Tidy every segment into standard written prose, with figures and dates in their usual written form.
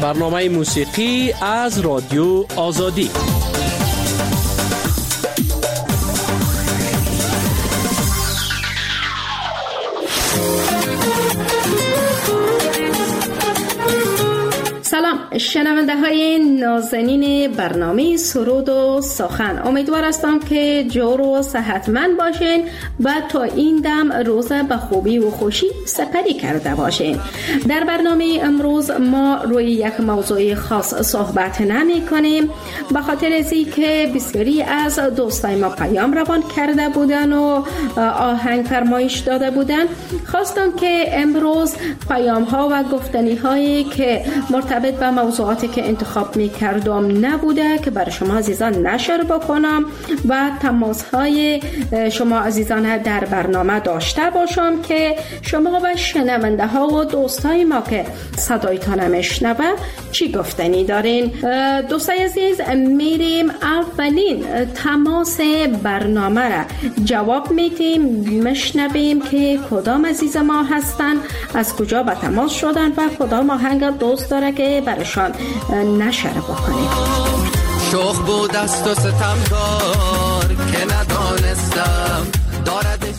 برنامه موسیقی از رادیو آزادی. سلام شنونده های نازنین برنامه سرود و سخن، امیدوار هستم که جور و صحتمند باشین و تا این دم روز به خوبی و خوشی سپری کرده باشین. در برنامه امروز ما روی یک موضوع خاص صحبت نمی کنیم، به خاطر از که بسیاری از دوستای ما پیام روان کرده بودن و آهنگ فرمایش داده بودن. خواستم که امروز پیام ها و گفتنی هایی که مرتبط به موضوعاتی که انتخاب می کردم نبوده که برای شما عزیزان نشر بکنم و تماس های شما عزیزان در برنامه داشته باشم که شما و شنونده ها و دوستای ما که صدایتان میشنوه چی گفتنی دارین. دوستای عزیز، میریم اولین تماس برنامه را جواب میدیم، میشنویم که کدام عزیز ما هستن، از کجا به تماس شدن و کدام آهنگ دوست داره که برشان نشر بکنیم. شوخ بود است و ستمگار که ندانستم داردش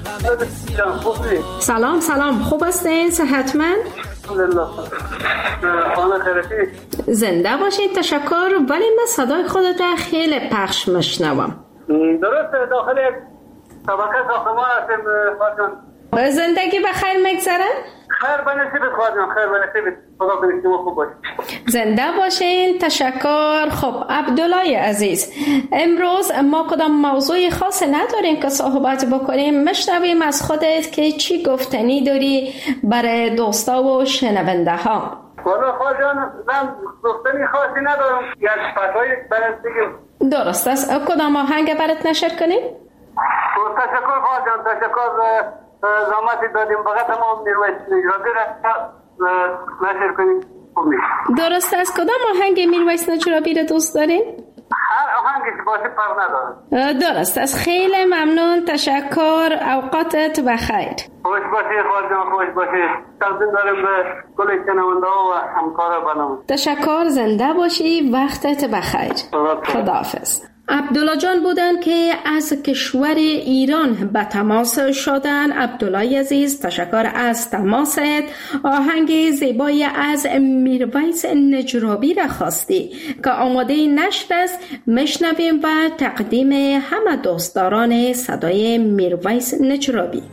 سلام خوب هستین؟ صحتمند؟ الحمدلله. خانه خیرتی زنده باشید. تشکر. ولی من صدای خودت خیلی پخش میشنوم. درسته، داخل یک طبقه ساختمان هستیم. خواهد زندگی بخیر میگذره؟ خیر بنصیبت خواهد جان، خیر بنصیبت. خدا کنید شما خوب باشید. زنده باشین. تشکر. خب عبدالله عزیز، امروز ما کدام موضوع خاص نداریم که صحبت بکنیم، مشنویم از خودت که چی گفتنی داری برای دوستا و شنونده ها. والا خواهد جان، من گفتنی خاصی ندارم، یک فتوای برات بگم. درست است. کدام آهنگ برات نشر کنیم؟ تشکر خواهد جان، تشکر. زحمت دادیم فقط ما میرویس نجرابی را نشر کنیم. درست است. کدام آهنگ میرویس نجرابی را دوست دارین؟ هر آهنگی که باشه فرق نداره. درست است. خیلی ممنون. تشکر. اوقاتت بخیر. خوش باشید خواهد جان، خوش باشید. تقدیم داریم به کل شنونده و همکار برنامه. تشکر. زنده باشی. وقتت بخیر. خداحافظ. عبدالله جان بودن که از کشور ایران به تماس شدن. عبدالله عزیز، تشکر از تماست. آهنگ زیبایی از میرویس نجرابی را خواستی که آماده نشر است. میشنویم و تقدیم همه دوستداران صدای میرویس نجرابی.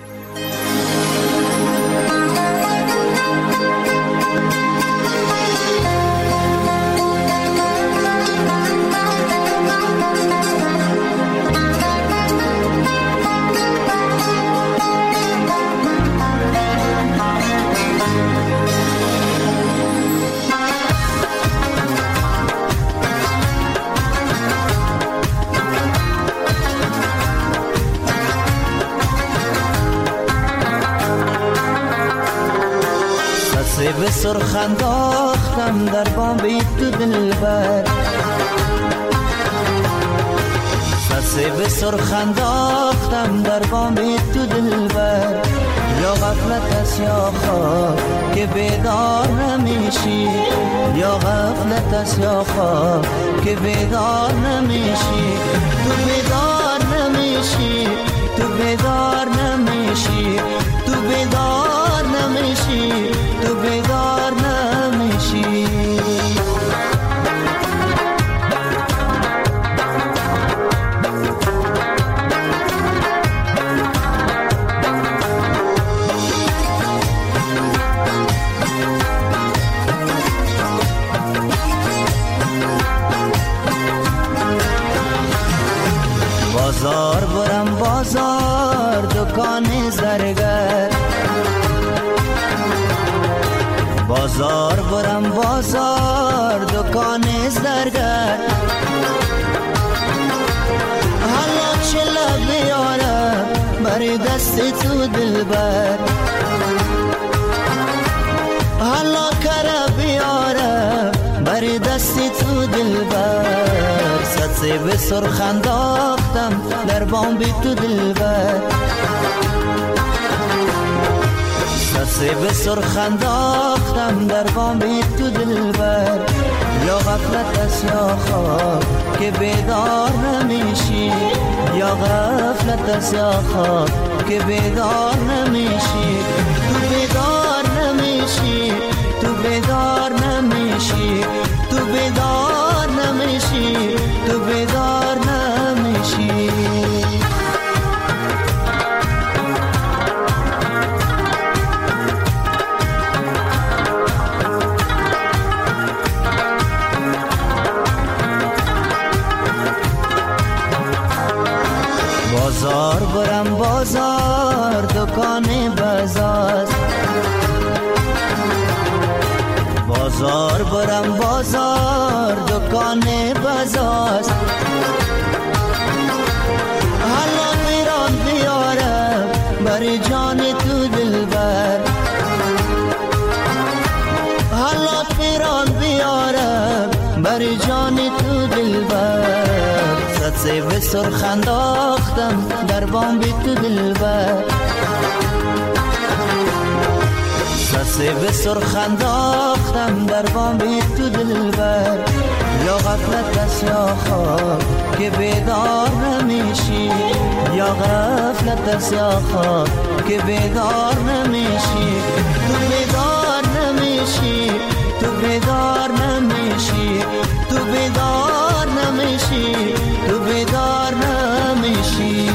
به سرخ انداختم در بام تو دلبر، سسه به سرخ انداختم در بام تو دلبر. یا غفلت است یا خواب که بیدار نمیشی، یا غفلت است یا خواب که بیدار نمیشی. تو بیدار نمیشی، تو بیدار نمیشی، تو بیدار نمیشی، تو بیدار نمیشی. بازار برم بازار دکان زرگر، بازار برم بازار دکان زرگر. حالا چه لب بیارم بر دست تو دلبر، حالا کره بیارم بر دست تو دلبر. سطح به سرخ انداختم در بام تو دلبر، به سرخ انداختم در بام تو دلبر، یا غفلت است یا خواب که بیدار نمیشی، یا غفلت است یا خواب که بیدار نمیشی. تو بیدار نمیشی، تو بیدار نمیشی، تو بیدار نمیشی، تو بیدار نمیشی. بازار برم بازار، دکان بازار، بازار برم بازار، دکان بازار. حالا میرم بیارم بر جان تو دلبر، حالا میرم بیارم بر جان تو دلبر. سه به سرخ انداختم در بام تو دلبر، سه به سرخ انداختم در بام تو دلبر. یا غفلت است یا خواب که بیدار نمیشی، یا غفلت است یا خواب که بیدار نمیشی. تو بیدار نمیشی، تو بیدار نمیشی، تو بیدار نمیشی، تو بیدار نمیشی.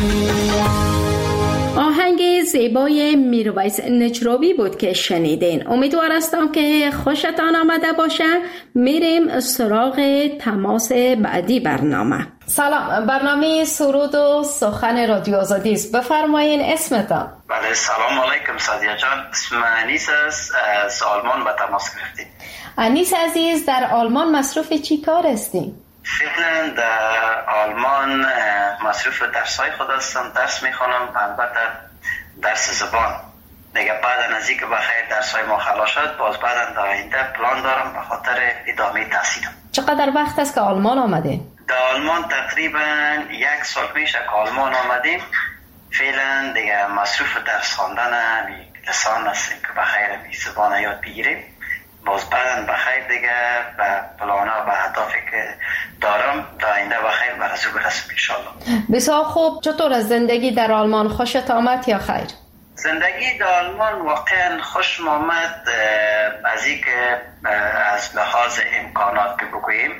آهنگ زیبای میرویس نجرابی بود که شنیدین. امیدوار هستم که خوشتان آمده باشه. میریم سراغ تماس بعدی برنامه. سلام، برنامه سرود و سخن رادیو آزادی است. بفرمایین اسمتان. بله، سلام علیکم سادیا جان. اسم انیس است، از آلمان به تماس گرفتیم. انیس عزیز، در آلمان مصروف چی کار هستین؟ فعلا در آلمان مصروف درسای خود هستم، درس میخونم، البته درس زبان. دیگه بعد از اینکه بخیر درسای ما خلاص شد، باز بعد در آینده پلان دارم به خاطر ادامه تحصیلم. چقدر وقت است که آلمان آمده؟ در آلمان تقریبا 1 سال میشه که آلمان آمدیم. فعلا دیگه مصروف درس خواندن لسان هستیم که بخیر زبان یاد بگیریم. باز بعداً بخیر دیگه به پلانا و اهدافی که دارم در آینده بخیر برسو برسیم انشالله. بسیار خوب. چطور از زندگی در آلمان؟ خوشت آمد یا خیر؟ زندگی در آلمان واقعا خوش آمد، از این که از لحاظ امکانات که بگوییم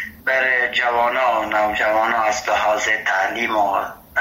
بر جوانا و نوجوانا از لحاظ تعلیم و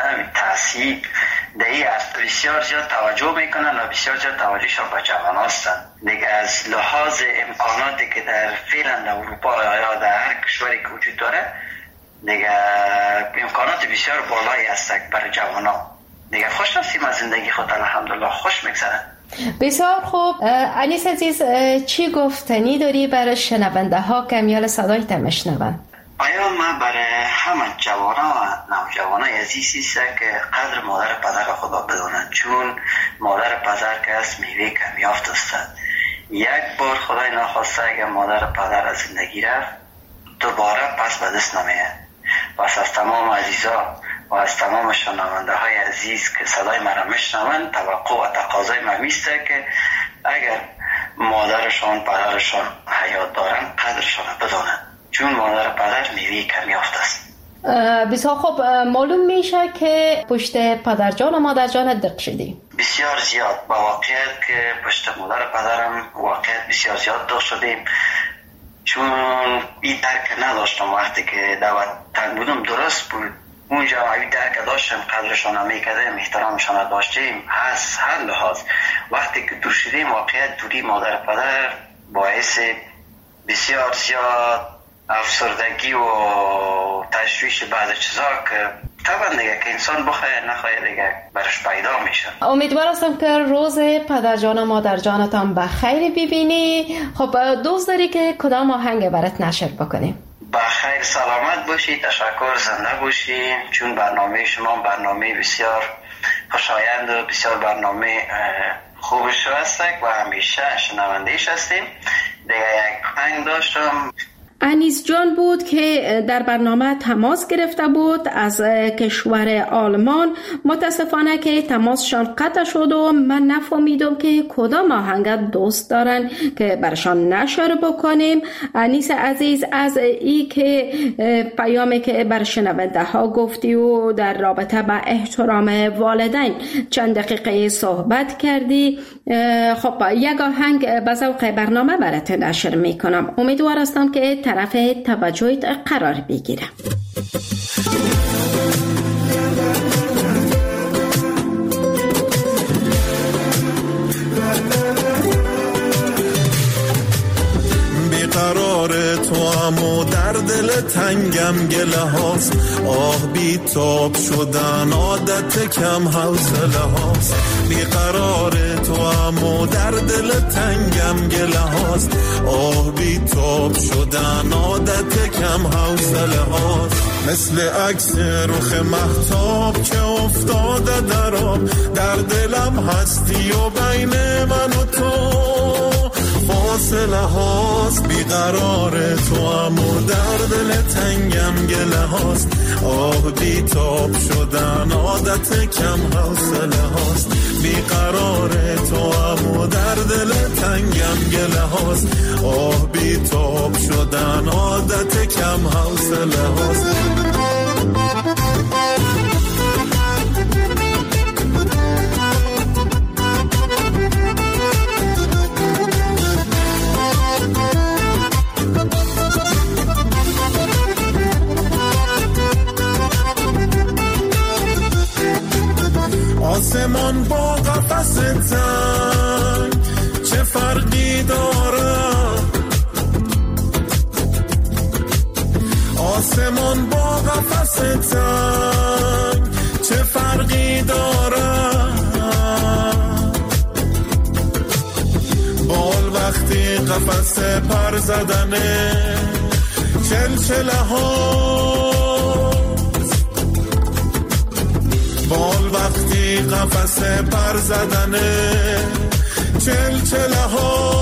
تحصیل دیگه بسیار زیاد توجه میکنن و بسیار زیاد توجهشان به جوان هستن. دیگه از لحاظ امکاناتی که در فعلا اروپا یا در هر کشوری که وجود داره دیگه امکانات بسیار بالایی هست برای جوان ها. دیگه خوش هستیم از زندگی خود، الحمدلله خوش میگذره. بسیار خوب. انیس عزیز، چی گفتنی داری برای شنونده ها که میال صدای تمشنون؟ آیا من برای همه جوانا و نوجوانای عزیزی است که قدر مادر پدر خدا بدونن، چون مادر پدر که از میوه کمیافت است. یک بار خدای نخواسته اگر مادر پدر از زندگی رفت دوباره پس به دست نمیاد. پس از تمام عزیزا و از تمام شنونده های عزیز که صدای مرا میشنوند توقع و تقاضای من میسته که اگر مادرشان پدرشان حیات دارن قدرشان بدونن، چون مادر پدر میوه کمیافت است. بسیار خوب. معلوم میشه که پشت پدرجان و مادرجان دق شدی. بسیار زیاد. با واقعیت که پشت مادر پدرم واقعیت بسیار زیاد دق شدیم، چون این درک نداشتم. وقتی که در وطن بودم درست بود، اونجا این درک داشتم، قدرشان میکردیم، احترامشان داشتیم. از هر لحاظ وقتی که دور شدیم واقعیت دوری مادر پدر باعث بسیار زیاد افسردگی و تشویش بعض چیزا که طبعا دیگه که انسان بخواه نخواه دیگه برش پیدا میشه. امیدوار هستم که روز پدرجان و مادرجانتان بخیر ببینی. خب دوست داری که کدام آهنگ برات نشر بکنیم؟ بخیر سلامت باشی، تشکر، زنده باشی، چون برنامه شما برنامه بسیار خوشایند و بسیار برنامه خوبش هست و همیشه شنوندهش هستیم. دیگه یک آهنگ داشتم انیس جان بود که در برنامه تماس گرفته بود از کشور آلمان. متاسفانه که تماسشان قطع شد و من نفهمیدم که کدام آهنگ دوست دارن که برشان نشر بکنیم. انیس عزیز، از ای که پیامی که بر شنونده ها گفتی و در رابطه با احترام والدین چند دقیقه صحبت کردی، خب یک آهنگ به ذوق برنامه برات نشر میکنم. امیدوار هستم که طرف توجهت قرار بگیره. بیقرار تو امو در دل تنگم گله هاست، آه بی تاب شدن عادت کم حوصله هاست. بیقرار تو امو در دل تنگم گله هاست، آه بی تاب شدن عادت کم حوصله هاست. مثل عکس رخ مهتاب که افتاده در آب، در دلم هستی و بین من و تو فاصله هاست. بیقرار تو امو در دل تنگم گله هاست، آه بی تاب شدن عادت کم حوصله هاست. بیقرار تو امو در دل تنگم گله هاست، آه بی تاب شدن عادت کم حوصله هاست. آسمان با قفس تنگ چه فرقی داره؟ آسمان با قفس تنگ چه فرقی داره؟ بال وقتی قفس پر زدنه چلچله ها، بال وقتی قفس پر زدنه چلچله ها.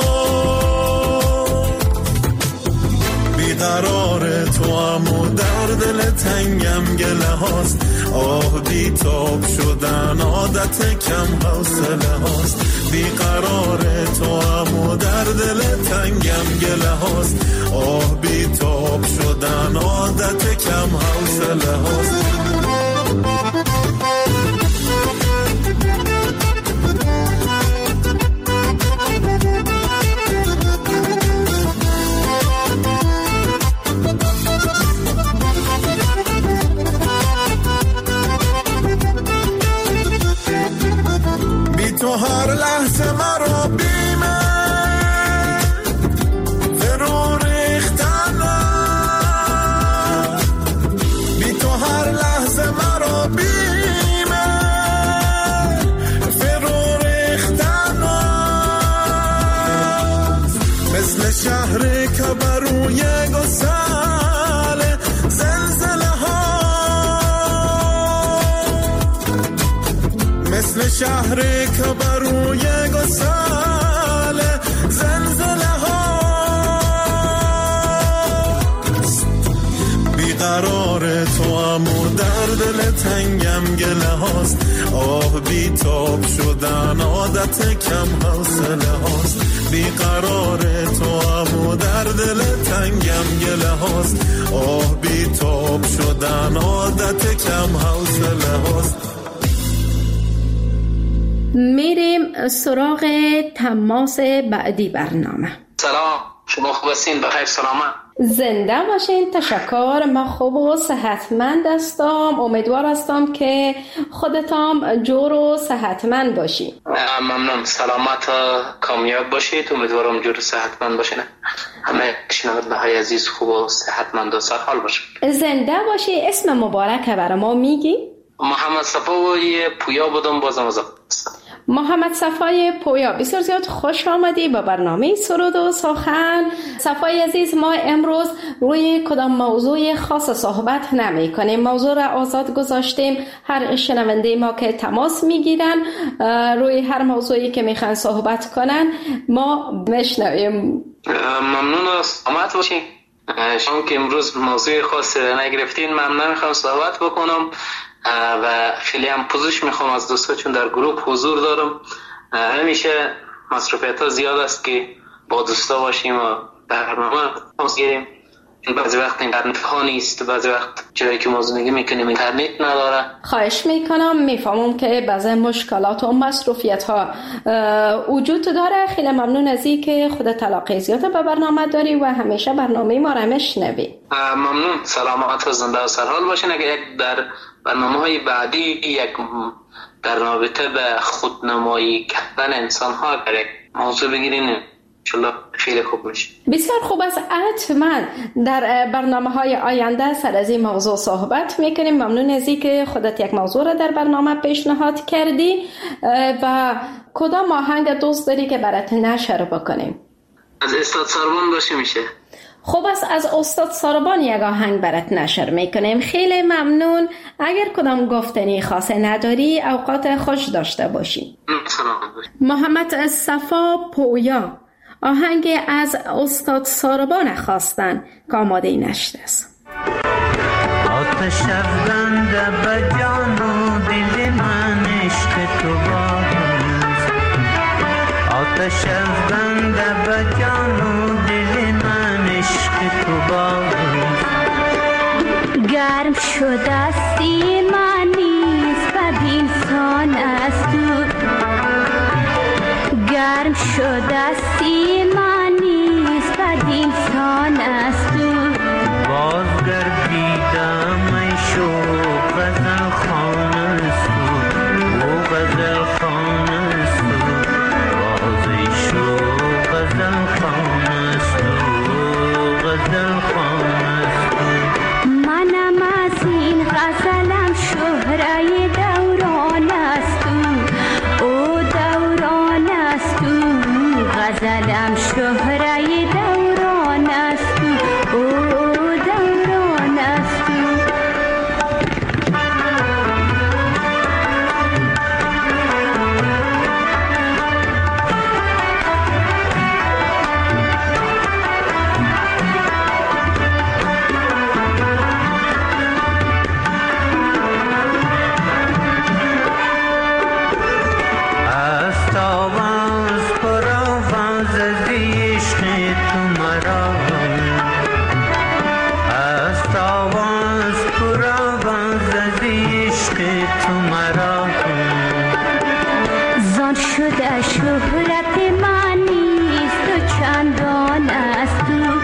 بیقرار تو امو در دل تنگم گله هاست، آه بی تاب شدن عادت کم حوصله هاست. بیقرار تو امو در دل تنگم گله هاست، آه بی تاب شدن عادت کم حوصله هاست. تو هر لحظه مرا بیمه فرو ریختنه، بی تو هر لحظه مرا بیمه فرو ریختنه. مثل شهری که بروی گسل زلزله ها، مثل شهری که بروی گسل زلزله هاست. بیقرار تو امو در دل تنگم گله هاست، آه بی تاب شدن عادت کم حوصله هاست. بیقرار تو امو در دل تنگم گله هاست، آه بی تاب شدن عادت کم حوصله هاست. میریم سراغ تماس بعدی برنامه. سلام، شما خوب هستین؟ بخیر سلامت؟ زنده باشین. تشکر، من خوب و صحتمند هستم. امیدوار هستم که خودتان جور و صحتمند باشین. ممنون، سلامت کامیاب باشید. امیدوارم جور و صحتمند باشین. همه شنونده های عزیز خوب و صحتمند و سرحال باشین. زنده باشی. اسم مبارک برای ما میگی؟ محمد صفای پویا بودم، بازم از محمد صفای پویا، بسیار زیاد خوش آمدی به برنامه سرود و سخن. صفای عزیز، ما امروز روی کدام موضوع خاص صحبت نمی کنیم، موضوع را آزاد گذاشتیم. هر شنونده ما که تماس میگیرن روی هر موضوعی که میخوان صحبت کنن ما بشنویم. ممنون، سلامت باشین. شما که امروز موضوع خاص نگرفتین، من نمیخوام صحبت بکنم و خیلی هم پوزش میخوام از دوستا، چون در گروه حضور دارم. همیشه مصروفیت ها زیاد است که با دوستا باشیم و برنامه گیریم. بعضی وقت اینترنت ها نیست، بعضی وقت جایی که ما زندگی میکنیم اینترنت نداره. خواهش میکنم، میفهمم که بعضی مشکلات و مصروفیت ها وجود داره. خیلی ممنون از این که خود تلاقی زیاد به برنامه داری و همیشه برنامه ما را میشنوی. ممنون، سلامت و زنده و سرحال باشین. اگر یک در برنامه های بعدی یک در رابطه به خودنمایی کردن انسان ها اگر یک موضوع بگیرین انشالله خیلی خوب میشه. بسیار خوب است. حتما در برنامه های آینده سر از این موضوع صحبت میکنیم. ممنون از این که خودت یک موضوع را در برنامه پیشنهاد کردی و کدام آهنگ دوست داری که برات نشر بکنیم؟ از استاد ساربان باشه میشه. خوب است، از استاد ساربان یک آهنگ برات نشر میکنیم. خیلی ممنون. اگر کدام گفتنی خاصی نداری اوقات خوش داشته باشی. محمد صفا پویا آهنگ از استاد ساربان خواستن که آماده نشده است. آتش افکنده به جان و دل من عشق تو باز، آتش افکنده به جان و دل من عشق تو باز، گرم شده است ایمانی بد انسان است تو، گرم شده است ایمانی بد انسان است تو، باز گردیدم ای شوق غزل خوان است تو، او غزل خوان است تو، باز ای شوق غزل خوان است تو، غزل خوان است تو. منم از این غزلم شهره دوران است تو، او دوران است تو، غزلم شهره دوران است تو، او دوران است تو. شده شهرت من نیست و چندان است تو،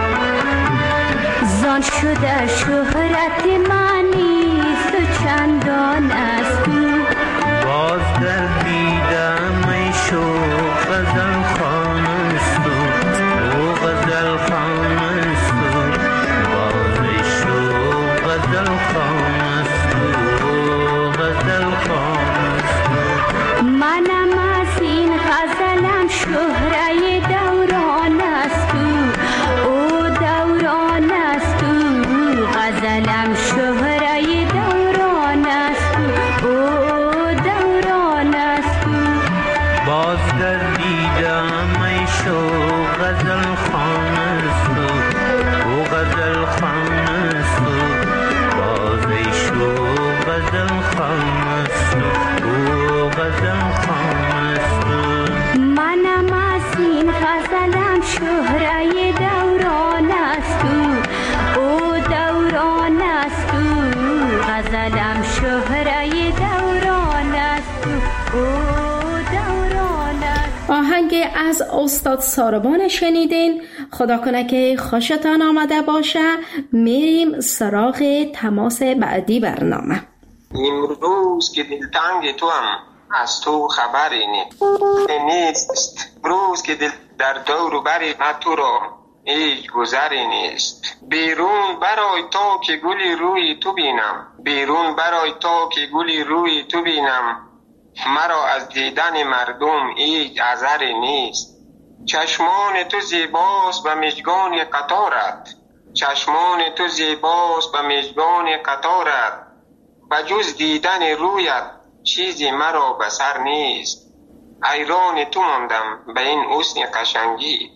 زان شده شهرت من نیست و چندان است تو، باز گردیدم ای شوق غزل خوان است تو، او غزل خوان است تو، باز ای شوق غزل خوان است تو، او غزل خوان است تو. منم از این غزلم شهره دوران است تو، او دوران است تو، غزلم شهره دوران است تو، او دوران است تو، باز گردیدم ای شوق غزل خوان است تو، او غزل خوان است تو، باز ای شوق غزل خوان است تو، او غزل خوان است تو. منم از این غزلم شهره دوران است تو، او دوران است تو، غزلم شهره دوران است تو، او دوران است. آهنگ از استاد ساربان شنیدین. خدا کنه که خوشتان آمده باشه. میریم سراغ تماس بعدی برنامه. امروز که دلتنگ تو هم از تو خبری نیست، روز که دل در دور و بری من تو را هیچ گذری نیست. بیرون برای تا که گلی روی تو بینم، بیرون برای تا که گلی روی تو بینم، مرا از دیدن مردم هیچ عذری نیست. چشمان تو زیباست به مژگان قطارت، چشمان تو زیباست به مژگان قطارت، بجز دیدن رویت چیزی مرا بسر نیست. حیران تو ماندم به این حسن قشنگی،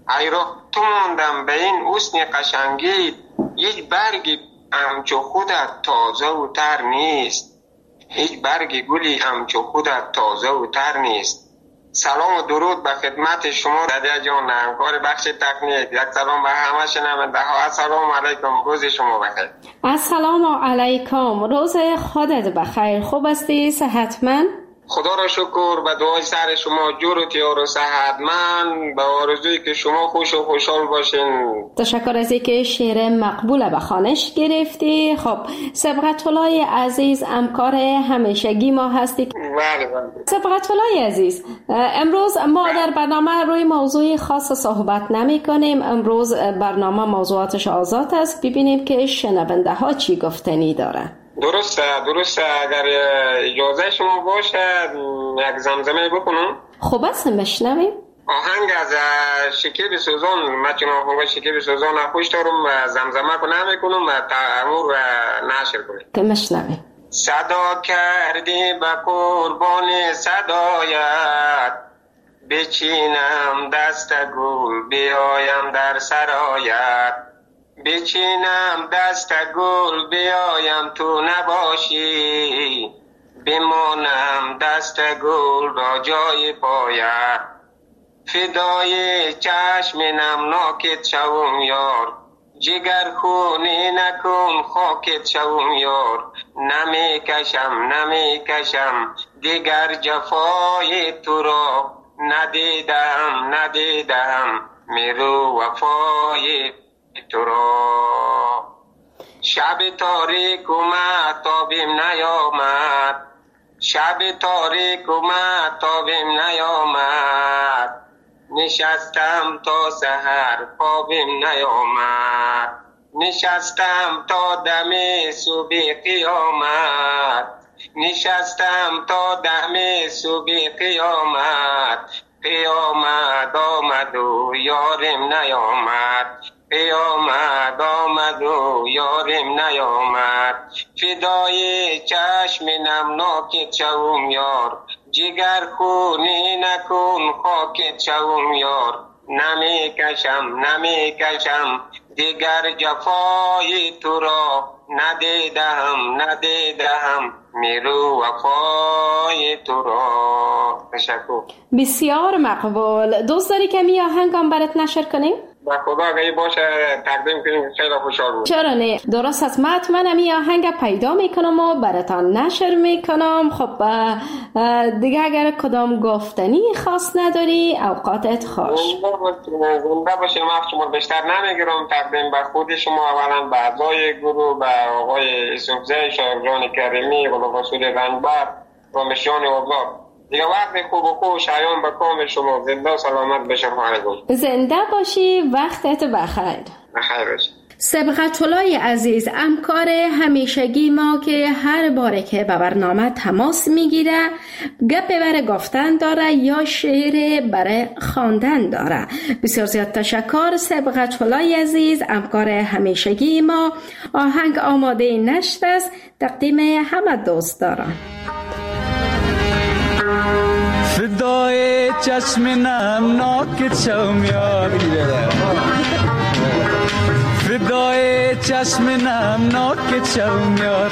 حیرت موندم به این حسن قشنگی، هیچ برگی همچو خودت تازه و تر نیست، هیچ برگ گلی همچو خودت تازه و تر نیست. سلام و درود به خدمت شما رادیو جان، همکار بخش تکنیک. یک سلام به همه شنونده ها. السلام علیکم، روز شما بخیر. السلام علیکم، روز خودت بخیر. خوب هستی؟ صحتمند؟ خدا را شکر. به دعای سر شما جور و تیار و صحتمند، به آرزویی که شما خوش و خوشحال باشین. تشکر از اینکه شعر مقبول به خوانش گرفتی. خب سبقت الله عزیز همکار همیشگی ما هستی. بله. سبقت الله عزیز، امروز ما در برنامه روی موضوع خاص صحبت نمی کنیم. امروز برنامه موضوعاتش آزاد است، ببینیم که شنونده ها چی گفتنی داره. درسته. اگر اجازه شما باشه یک زمزمه بکنم. خوب است، مشنویم. آهنگ از شکیب سوزان، من چون آهنگ شکیب سوزان خوش دارم، زمزمه کنم میکنم و تعمور و نشر کنم که مشنویم. صدا کردی به قربان صدایت، بچینم دست گل بیایم در سرایت، بچینم دست گل بیایم تو نباشی، بمانم دست گل را جای پایت، فدای چشم نمناکت شوم یار، جگر خونی نکن خاکت شوم یار، نمی کشم دیگر جفای تو را، ندیدم میرو وفای تو را. شب تاریک اومد تابیم نیامد، شب تاریک اومد تابیم نیامد، نشستم تا سحر خوابیم نیامد، نشستم تا دم صبح قیامت، نشستم تا دم صبح قیامت، قیامت آمد و یارم نیامد، قیامت آمد و یارم نیامد، فدای چشم نمناکت شوم یار، جگر خونی نکن خاکت شوم یار، نمی کشم دیگر جفای تو را، ندیدم میرو وفای تو را. تشکر. بسیار مقبول. دوست داری که می آهنگم برات نشر کنیم؟ با خدا اگه باشه تقدیم کنیم، خیلی خوشحال بود. چرا نه؟ درست است، من می آهنگ پیدا میکنم و براتان نشر میکنم. خب دیگه اگر کدام گفتنی خاص نداری اوقاتت خوش. زنده باشین. وقت شما بیشتر نمیگیرم. تقدیم به خود شما، اولا به اعضای گروه، به آقای یوسفزی شایبجان کریمی، غلام رسول رنبر و مشیان اولاد. دیگه وقت خوب و خوب شایان به کام شما. زنده و سلامت بشه. زنده باشی، وقتت بخیر. بخیر باشی. سبقت الله عزیز همکار همیشگی ما که هر باره که به برنامه تماس میگیره گپ برای گفتن داره یا شعر برای خواندن داره. بسیار زیاد تشکر سبقت الله عزیز همکار همیشگی ما. آهنگ آماده نشت است، تقدیم همه دوست دارم. فدای چشم نمناکت شوم یار، فدای چشم نمناکت شوم یار،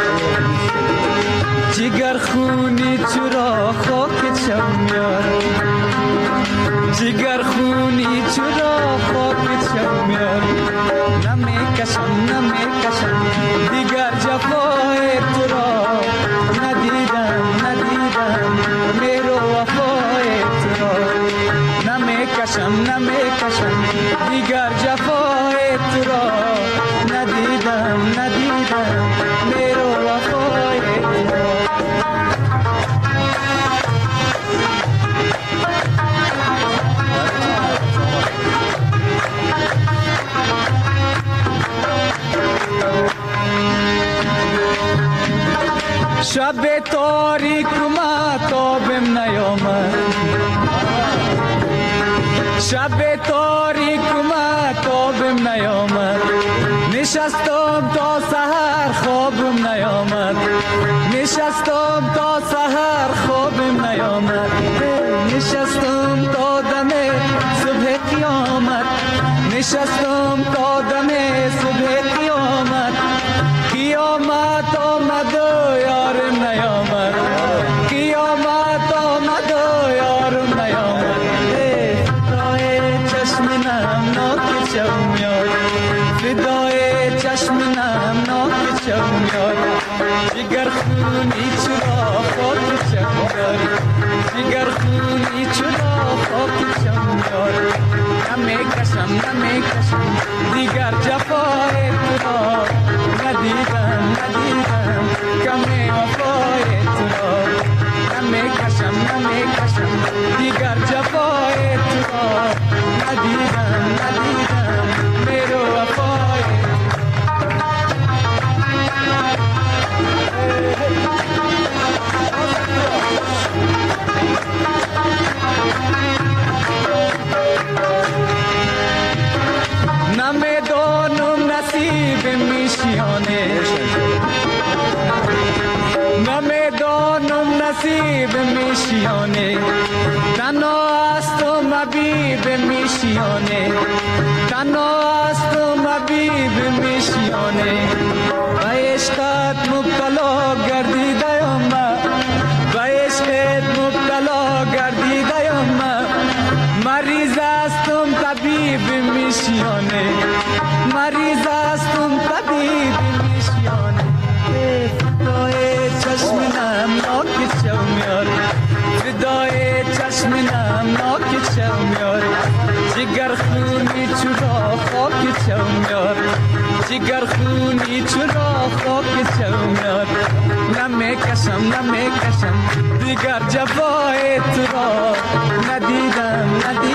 جگر خونی چرا خاکت شوم یار، جگر خونی چرا خاکت شوم یار، نمی کشم دیگر جفای تو را، ندیدم میرو وفای تو را، نمی کشم دیگر جفای تو را، ندیدم میرو وفای تو را. شب تاریک ماتابم نیامد، شب تاریک ماتابم نیامد، نشستم تا سحر خوابم نیامد، نشستم تا سحر خوابم نیامد، نشستم تا دم صبح قیامت، نشستم تا دم صبح قیامت، قیامت آمد و یارم نیامد، قیامت آمد و یارم نیامد. فدای چشم نمناک چمیار، فدای چشم نمناک چمیار، جگر خونی چرا خاک چمیار، جگر خونی چرا خاک چمیار. نمیکشم دیگر جفای تو را، ندیدم کم وفای تو را. نمیکشم دیگر جفای تو را، ندیدم میرو وفای. نمیدانم نصیب میشیانه، نمیدانم نصیب میشیانه، تنها است و مبیب میشیانه، تنها است و مبیب میشیانه. به عشقت مبتلا گردیدم من، به عشقت مبتلا گردیدم من، مریض هستم طبیب میشیانه، مریض هستم طبیب میشیانه. فدای چشم نمناک چمیار، فدای چشم نمناک چمیار، جگر خونی چرا خاک چمیار، جگر خونی چرا خاک چمیار. نمیکشم دیگر جفای تو را، ندیدم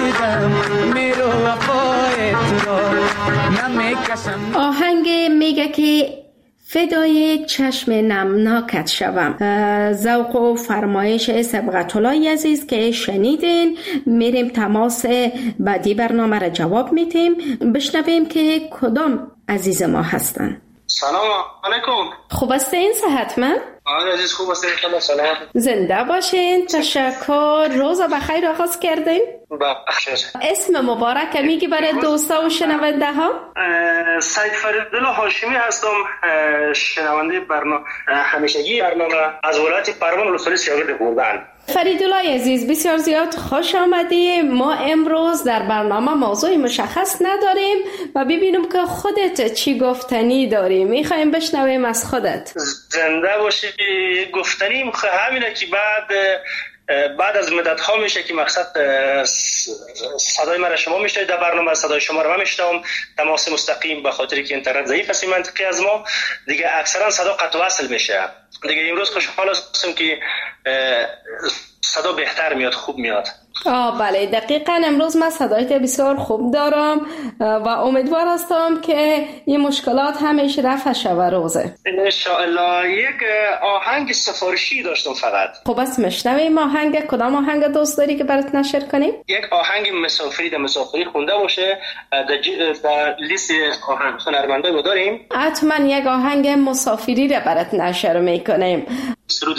میرو وفای تو را. نمیکشم. آهنگ میگه که فدای چشم نمناکت شوم. ذوق و فرمایش سبقت الله عزیز که شنیدین. میریم تماس بعدی برنامه را جواب میتیم. بشنویم که کدام عزیز ما هستن. سلام علیکم. خوب هستین؟ صحتمند؟ آره عزیز خوب هستین؟ سلام. زنده باشین. تشکر. روز بخیر آغاز کردین؟ بخیر. اسم مبارک میگی برای دوستا و شنونده ها؟ سید فریدالله هاشمی هستم، شنونده برنامه همیشگی برنامه از ولایت پروان ولسوالی سیاگرد گردن. فریدالله عزیز بسیار زیاد خوش آمدی. ما امروز در برنامه موضوع مشخص نداریم و ببینیم که خودت چی گفتنی داری. میخوایم بشنویم از خودت. زنده باشی. گفتنیم همینه که بعد از مدت ها میشه که مقصد صدای من شما میشه در برنامه، صدای شما رو من میشنوم تماس مستقیم، به خاطر که اینترنت ضعیف است منطقی از ما دیگه اکثرا صدا قطع وصل میشه. دیگه امروز خوشحال هستم که صدا بهتر میاد، خوب میاد. بله دقیقاً امروز من صدایت بسیار خوب دارم و امیدوار هستم که این مشکلات همیشه رفع شود روزه. انشاءالله. یک آهنگ سفارشی داشتم فقط. خب بس مشنویم. آهنگ کدام آهنگ دوست داری که برات نشر کنیم؟ یک آهنگ مسافری خونده باشه در لیست آهنگ هنرمندای ما داریم. حتما یک آهنگ مسافری رو برات نشر میکنیم. سرود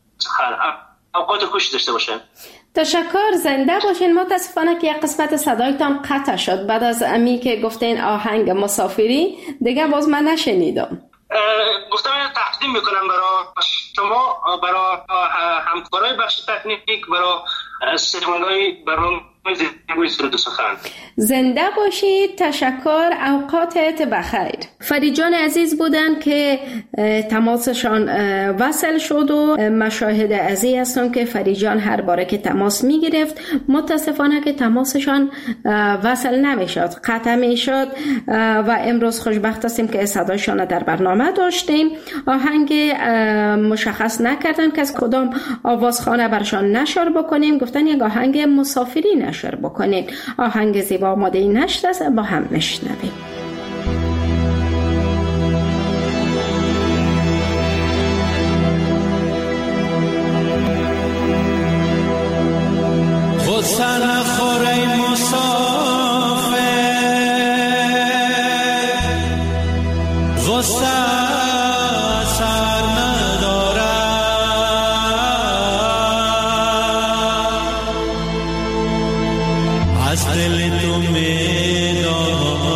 اوقات خوش داشته باشه. تشکر. زنده باشین. متاسفانه که یک قسمت صدایتان قطع شد بعد از امی که گفتین آهنگ مسافری دیگه باز من نشنیدم. گفتم تقدیم میکنم برای شما، برای همکارای بخش تکنیک، برای سرمایه‌های برنامه زندگی سرود سخن. زنده باشید. تشکر. اوقاتت بخیر. فریجان عزیز بودن که تماسشان وصل شد و مشاهد عزیز هستم که فریجان هر باره که تماس می گرفت متاسفانه که تماسشان وصل نمیشد، قطع میشد و امروز خوشبخت هستیم که صدایشان در برنامه داشتیم. آهنگ مشخص نکردن که از کدام آوازخانه برشان نشر بکنیم. گفتن یک آهنگ مسافری نشر بکنیم. آهنگ زیبا آماده نشد است، با هم میشنویم. غصه نخوری مسافر، غصه سر نداره، از دل تو میدانم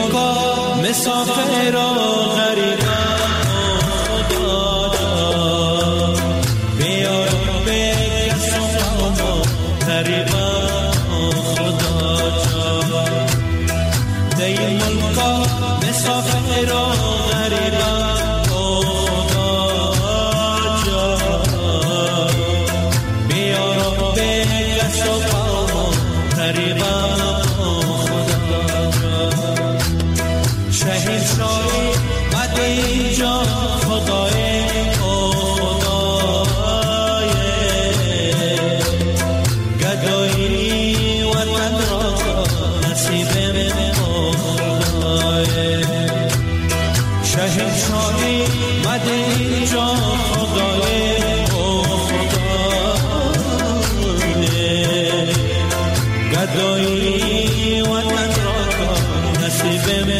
ملکا مسافر و غریبان خدا جا بیار به کس و قوم غریبان خدا جا دی ملکا مسافر و غریبان خدا جا بیار به کس و قوم غریبان شهید شایی مد اینجا خدای خدای گدایی وطن را نصیب خدای شهید شایی مد اینجا خدای خدای گدایی وطن را نصیب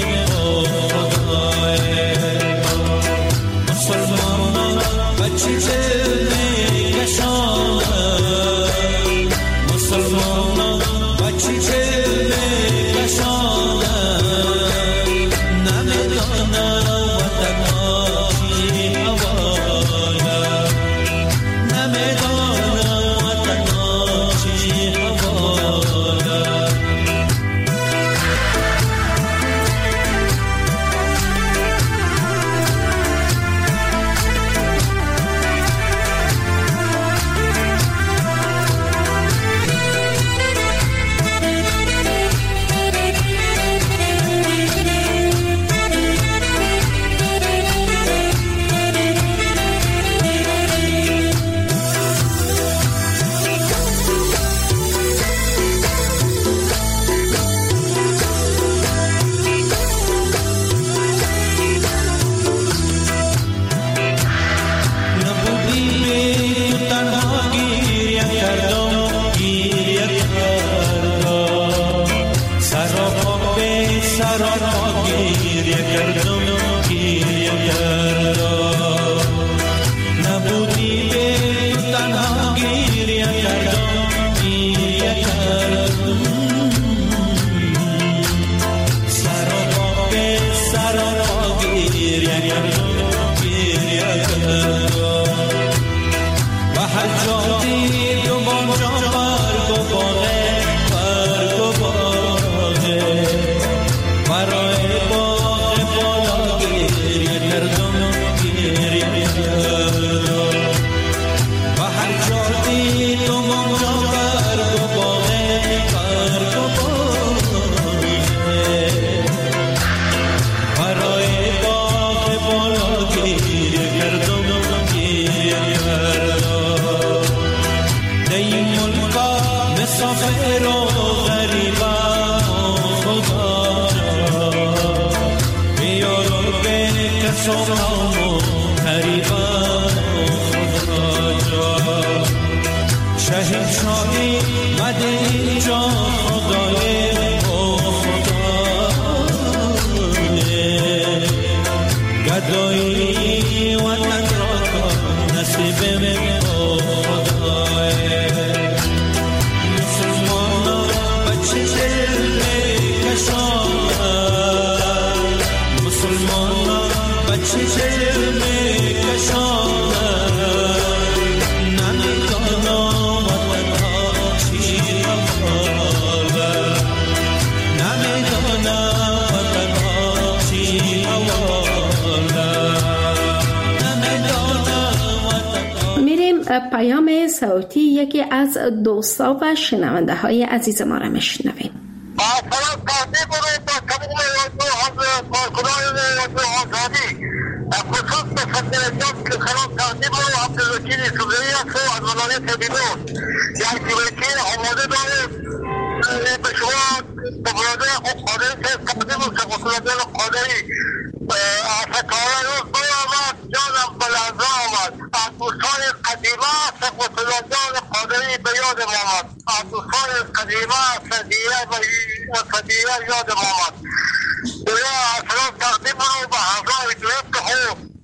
پیام صوتی یکی از دوستا و شنونده های عزیز ما را میشنویم.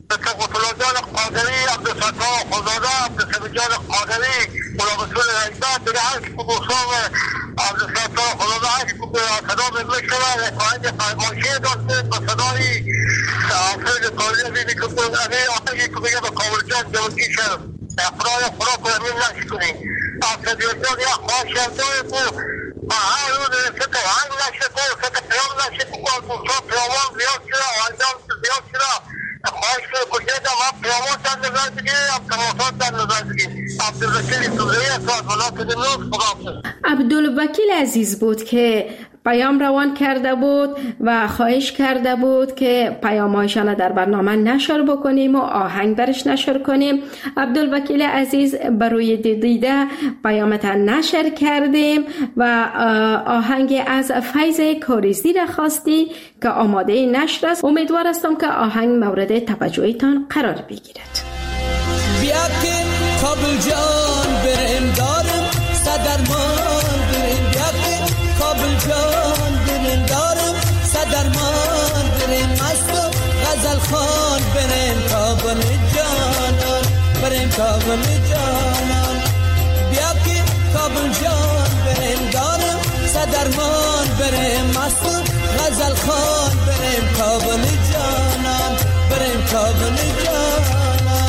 دکتر جان قادری، عبدالفتاح خدادا، عبدالسمی جان قادری، ملابسون رجبت دیگه هر که بگوشام عبدالفتاح خدادا هر که صدا بمیشتره اقاید فرمایشی داشته به صدای حافظ کاری دیدی که آقایی که بگه به کامل جان جوکی شد افرای خوراک و امین نشی کنی عبدالفتاح جان یا خواهش شده بود هر روز سطح هنگ نشه کنی سطح پیام نشه کنی بوشام پیامان زیاد شده آنجام زیاد شده خواهش که کجه دا ما پیامان در نظر بگی تماسات در نظر بگی عبدالوکیل سوزهی اسواد ولات دنوز خداحافظ. عبدالوکیل عزیز بود که پیام روان کرده بود و خواهش کرده بود که پیام‌هایشان در برنامه نشر بکنیم و آهنگ درش نشر کنیم. عبدالوکیل عزیز بروی دیده پیامتان نشر کردیم و آهنگ از فیض کاریزی را خواستی که آماده نشر است. امیدوار هستم که آهنگ مورد توجهتان قرار بگیرد. بیا که کابل جان بریم دارم صدرمان بریم، بیا که کابل جان بریم دارم صدرمان بریم، مست و غزل خان بریم کابل جانان بریم کابل جانان، بیا که کابل جان بریم دارم صدرمان بریم، مست و غزل خان بریم کابل جانان بریم کابل جانان.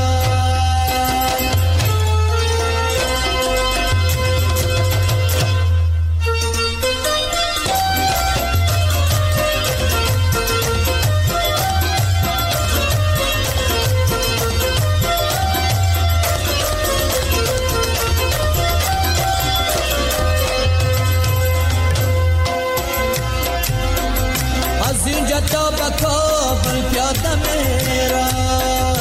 تا به کابل پیاده میرم،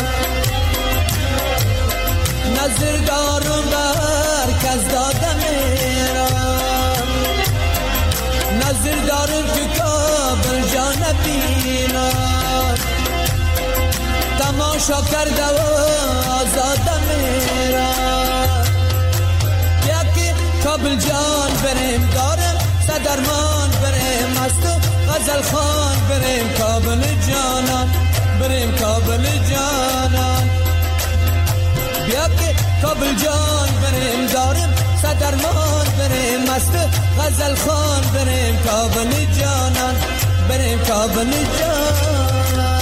نظر دارم بر کس داده میرم، نظر دارم که کابل جان بینم، تماشا کرده و آزاده میرم، یکی کابل جان بریم دارم صدرمان بریم مست غزل خان بریم کابل جانان بریم کابل جانان، بیا که کابل جان بریم داریم صدرمان بریم مست غزل خان بریم کابل جانان بریم کابل جانان.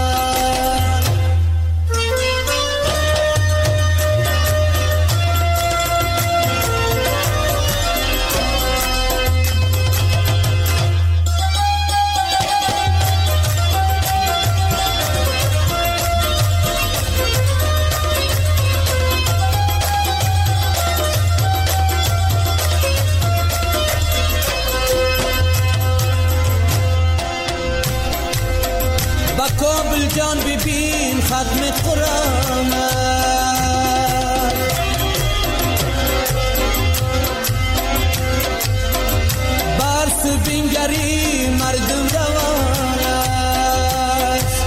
کابل جان ببین ختم قرآن برس بینگری مردم روان است،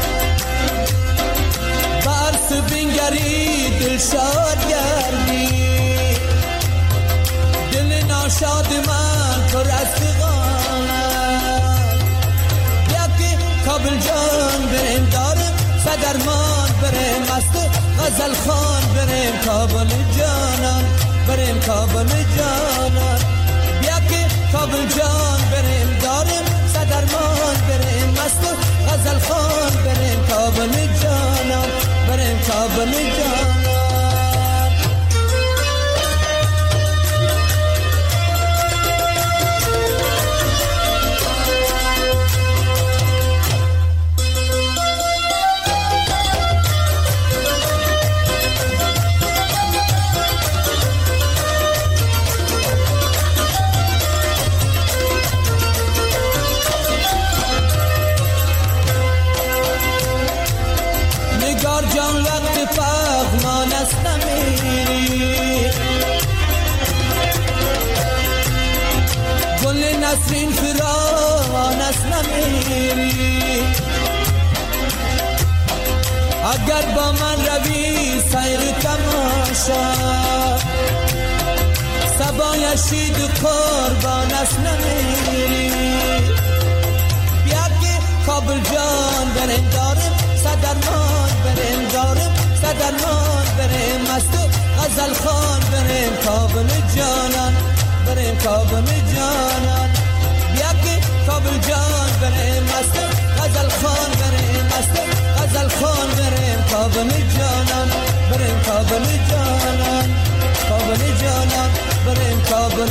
برس بینگری دل شاد گردی، دل ناشاد من پر از فغان است، یکی کابل جان بریم دارم صدرمان بریم مست غزل خان بریم کابل جانان بریم کابل جانان، بیا که کابل جان بریم دارم صدرمان بریم مست غزل خان بریم کابل جانان بریم کابل جانان. جان وقت پغمان است نمیری، گل نسرین فراوان است نمیری، اگر با من روی سیر تماشا سبای شید قربان است نمیری، بیا که کابل جان بریم داریم صدرمان بریم دارم صدرمان بریم مست غزل خان بریم کابل جانان بریم کابل جانان بیا که کابل جان بریم مست غزل خان بریم مست غزل خان بریم کابل جانان بریم کابل جانان کابل جانان بریم کابل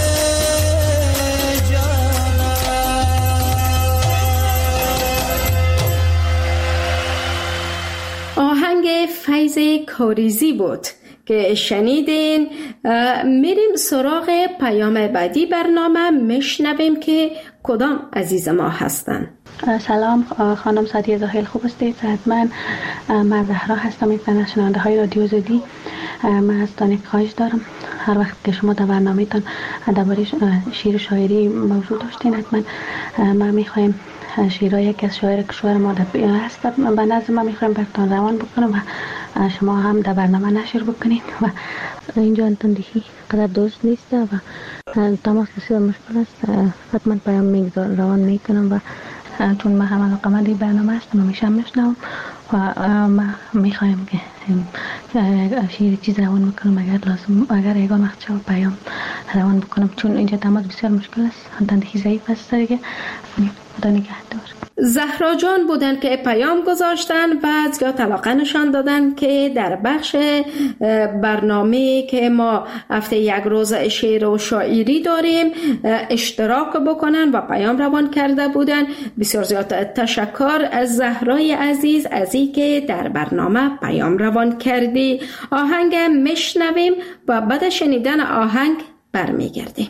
آهنگ فیض کاریزی بود که شنیدین. میریم سراغ پیام بعدی برنامه، میشنویم که کدام عزیز ما هستن. سلام خانم سعدیه زاهل، خوب هستید؟ صحتمند. من زهرا هستم، یک از شنونده های رادیو آزادی. من از تان خواهش دارم هر وقت که شما در برنامه تان درباره شعر و شاعری موضوع داشتین، حتما ما میخوایم شعرهای یک از شاعر ما هست به نظر ما میخوایم براتون روان بکنم و شما هم در برنامه نشر بکنید و اینجا تندهی قدر درست نیست و تماس بسیار مشکل است. حتما پیام روان میکنم و چون ما هم علاقه‌مند این برنامه هستم و میشم میشنوم و ما میخوایم که شعر چیز روان بکنم اگر لازم، اگر یگان وقت شد پیام روان بکنم، چون اینجا تماس بسیار مشکل است، تندهی ضعیف است دیگه. خدا نگهدار. زهرا جان بودن که پیام گذاشتن و زیاد علاقه نشان دادن که در بخش برنامه که ما هفته یک روز شعر و شاعری داریم اشتراک بکنن و پیام روان کرده بودن. بسیار زیاد تشکر از زهرای عزیز از این که در برنامه پیام روان کردی. آهنگ میشنویم و بعد شنیدن آهنگ برمیگردیم.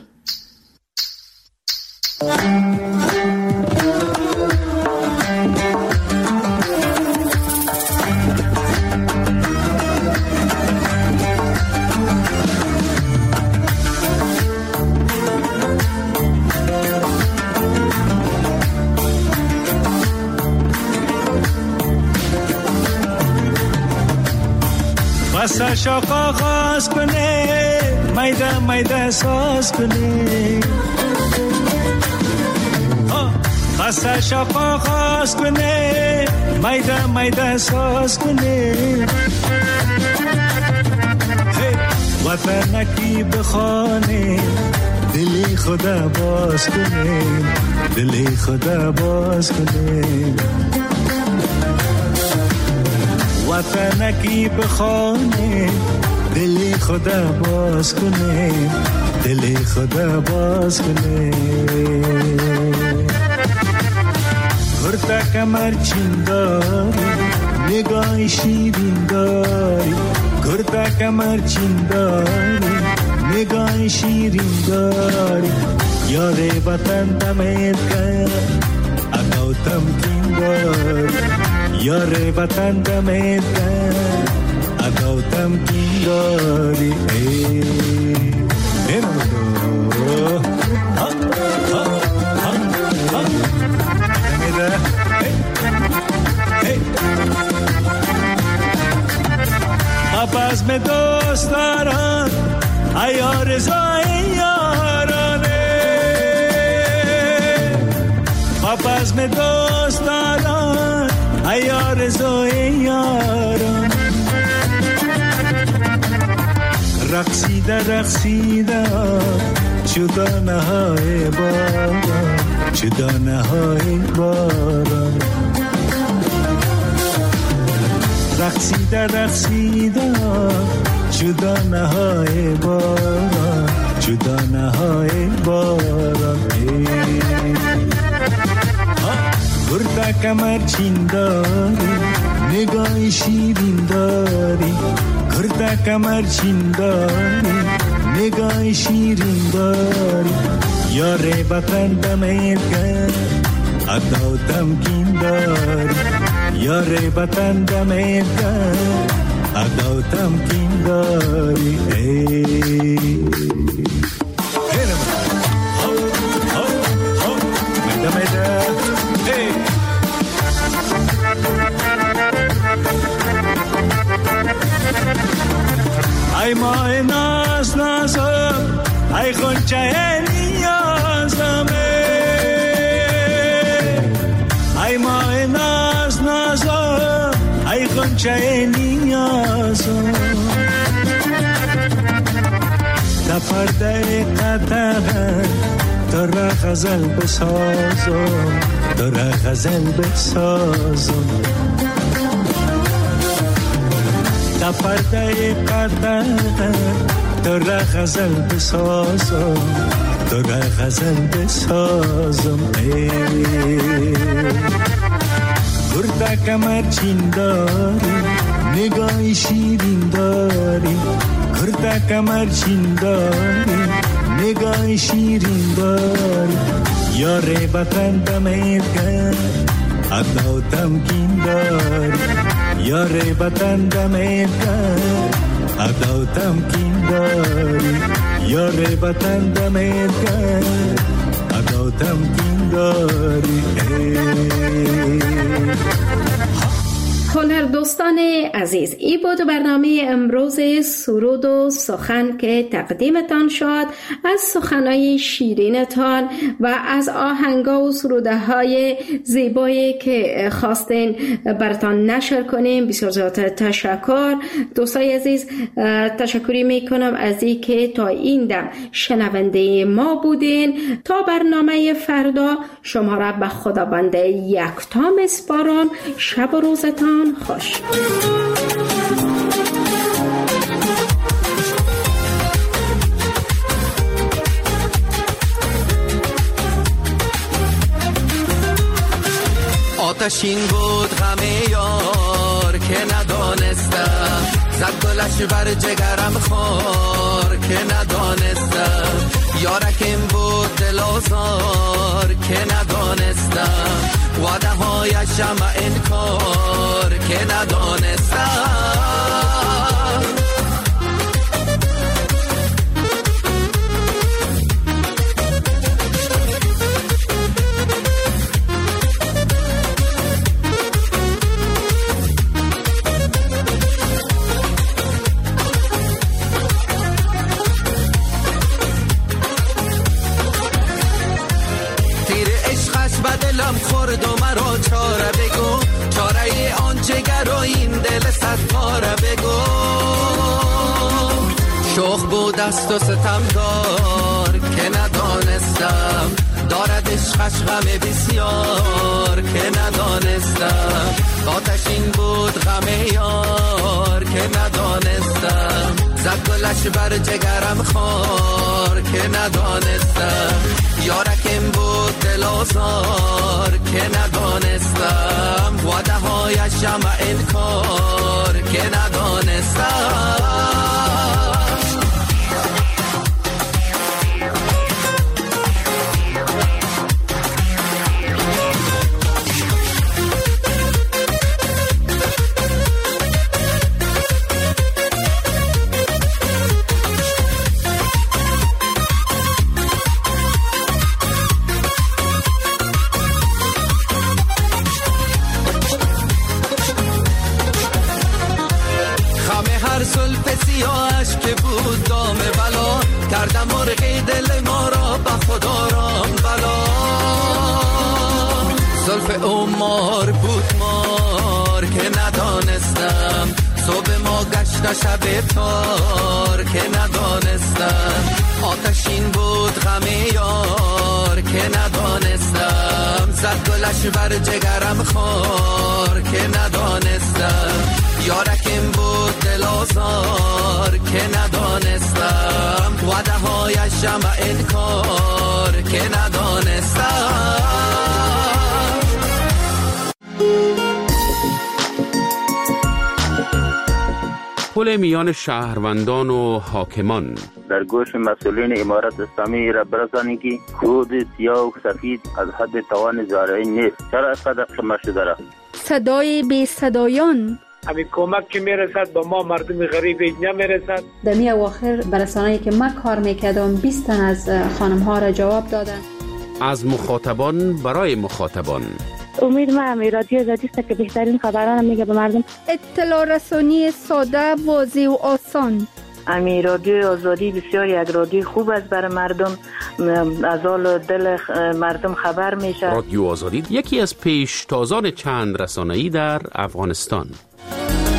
واسه آغاز کنه میده میده ساز کنه واسه آغاز کنه میده میده ساز کنه وطنکی بخانه دلی خدا باز کنه دلی خدا باز کنه وطنکی بخانه دلی خدا باز کنه دلی خدا باز کنه گرتا کمر چین داری نگاه شیرین داری گرتا کمر چین داری نگاه شیرین داری یاد وطن دمید کن اگو تمکین داری یار وطن دمید کن اگو تمکین داری آباز میں دوست دارم ای آرزوی یارانه آباز میں دوست دارم ای آرزوی یارانه رقصیده رقصیده چدانه های باران چدانه های باران رقصیده رقصیده چدانه های باران چدانه های باران گرتا کمر چین داری نگاه شیرین داری گرتا کمر چین داری نگاه شیرین داری یار وطن دمید کن ادو تمکین داری یار وطن دمید کن ادو تمکین داری ای ماه ناز نازم ای خونچه نیازمه ای ماه ناز نازم ای خونچه غنچه نیازم در پرده قدم داره غزل بسازم داره غزل بسازم در پرده قدم داره غزل بسازم داره غزل بسازم گرده کمر چین داری نگاه شیرین داری گرده کمر چین داری نگاه شیرین داری یاره بطن دمید کرد عدا و تمکین داری یاره بطن دمید کرد عدا و تمکین داری یاره بطن دمید کرد عدا و تمکین داری هنر دوستان عزیز، ای بود برنامه امروز سرود و سخن که تقدیمتان شد از سخنهای شیرینتان و از آهنگا و سروده های زیبایی که خواستین براتان نشر کنیم. بسیار زیاد تشکر دوستای عزیز. تشکری میکنم از این که تا این دم شنونده ما بودین. تا برنامه فردا شما را به خداوند یکتا میسپارم. شب و روزتان خوش. آتشین بود غم یار که ندانستم زد گلش بر جگرم خار که ندانستم یارکم بود دل آزار که ندانستم وعده هایشم انکار که ندانستم دلم خورد و مرا چاره بگو چاره آن جگر و این دل صد پاره بگو شوخ بود است و ستمدار که ندانستم دارد عشقش غم بسیار که ندانستم آتشین بود غم یار که ندانستم زد گلش بر جگرم خار که ندانستم یارکم بود دل آزار که ندانستم وعده هایشم انکار که ندانستم سیاهش که بود دام بلا کردم مرغی دل ما را به خدا رام بلا زلف عمر بود مار که ندانستم صبح ما گشت شب تار که ندانستم آتشین بود غم یار که ندانستم زد گلش بر جگرم خار که ندانستم یارکم بود دل آزار که ندانستم وعده هایشم انکار که ندانستم پل میان شهروندان و حاکمان در گوش مسئولین امارت اسلامی را برسانید که خود سیاه و سفید از حد توان زارعی نیست. چرا اینقدر خمه شده را؟ صدای بی صدایان همین کمک که میرسد به ما مردم غریب نمیرسد. در می اواخر برسانه‌ای که من کار میکردم 20 تن از خانم ها را جواب دادن. از مخاطبان برای مخاطبان امید ما رادیو آزادی است که بهترین خبران میگه به مردم. اطلاع رسانی ساده، واضح و آسان. رادیو آزادی بسیار یک رادیو خوب است برای مردم، از حال دل مردم خبر میشه. رادیو آزادی یکی از پیشتازان چند رسانه‌ای در افغانستان.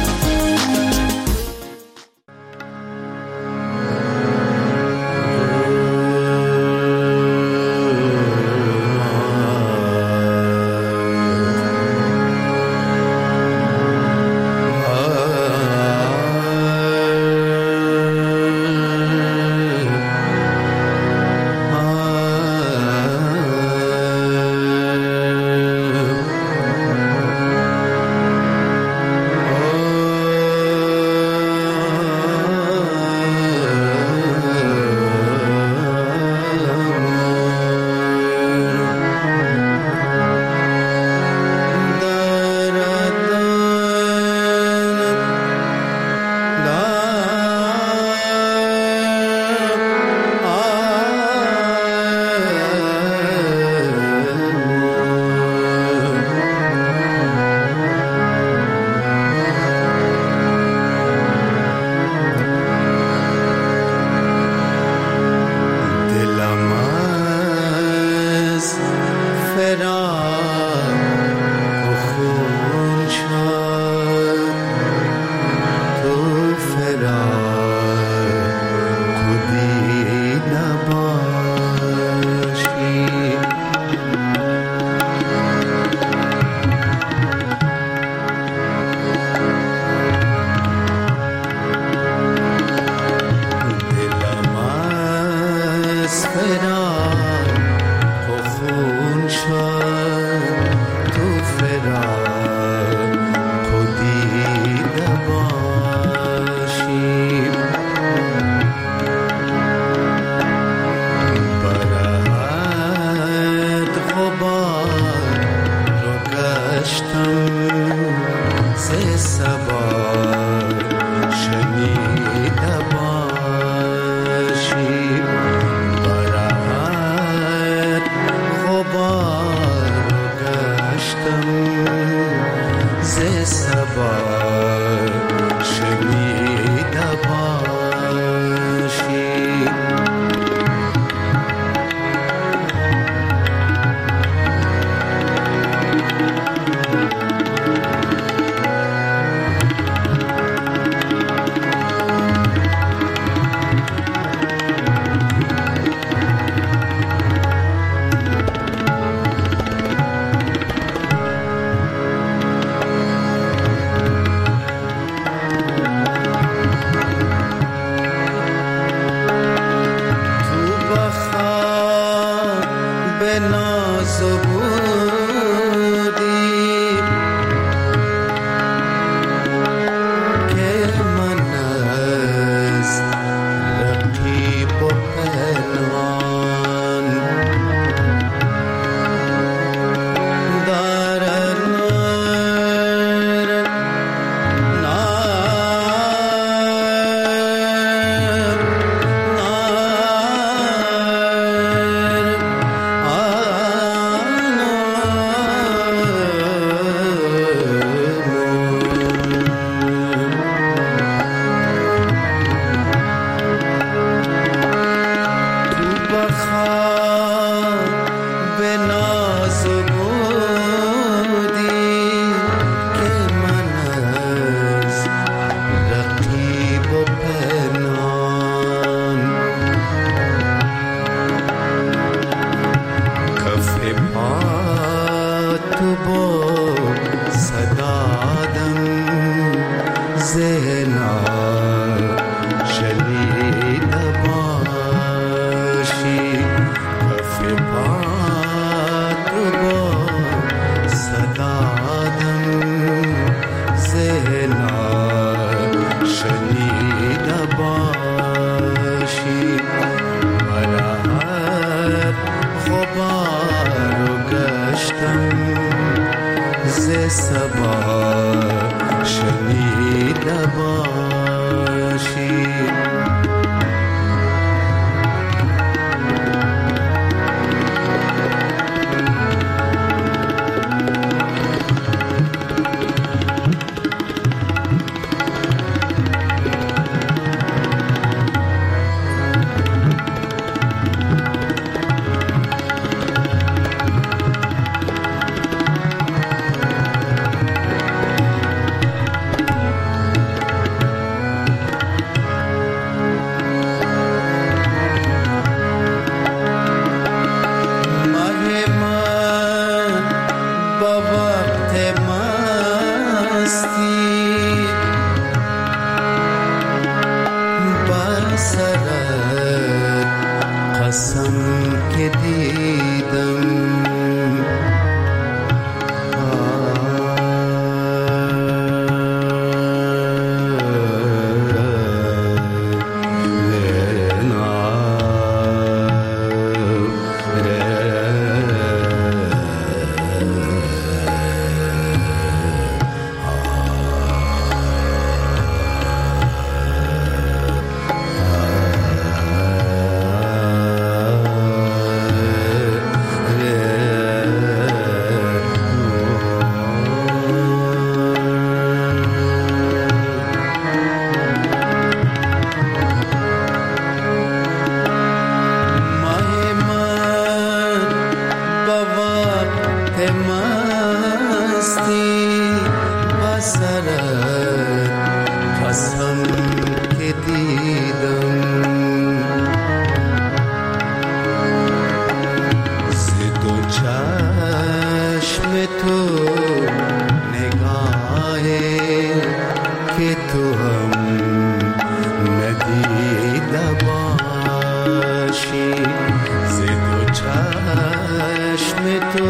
باشی ز دو چشم تو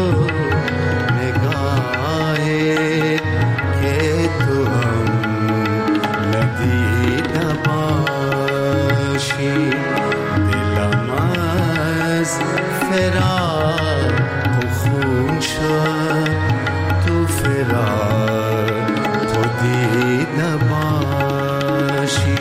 نگاهی که تو هم ندیده باشی دلم از فراق و خون شد تو فراق تو دیده باشی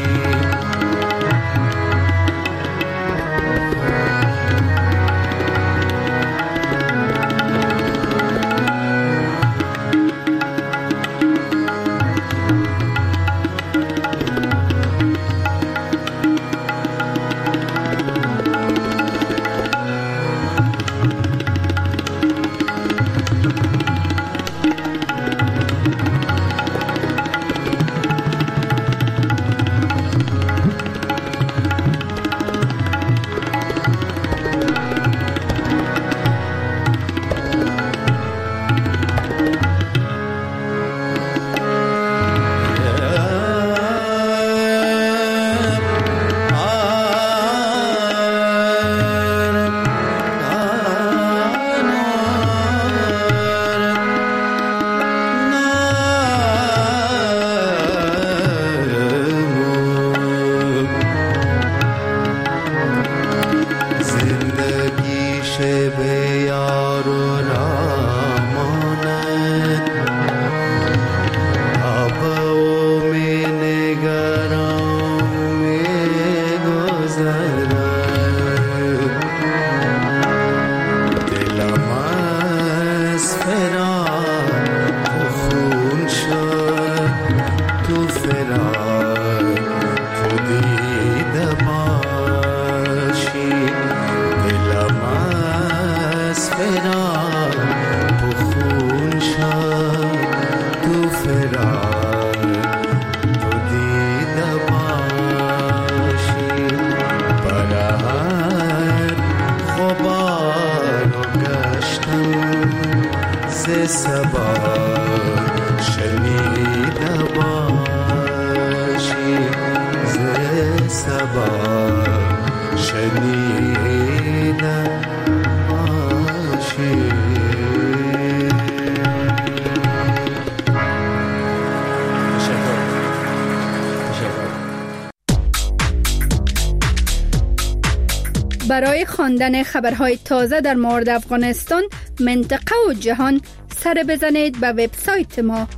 برای خواندن خبرهای تازه در مورد افغانستان، منطقه و جهان سر بزنید به وبسایت ما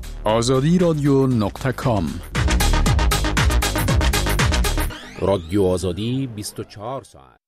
azadiradio.com. رادیو آزادی 24 ساعت.